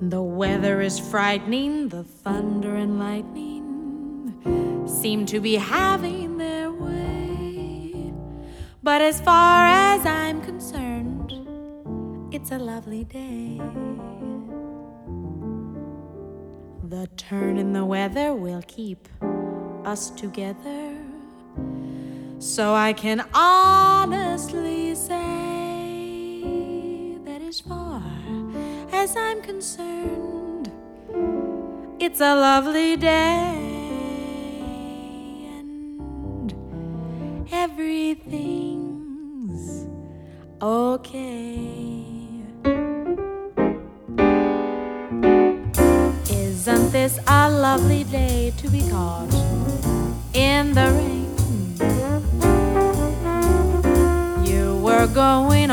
The weather is frightening, the thunder and lightning seem to be having their way. But as far as I'm concerned, it's a lovely day. The turn in the weather will keep us together, so I can honestly say that as far as I'm concerned, it's a lovely day, and everything's okay. Isn't this a lovely day to be caught in the rain? You were going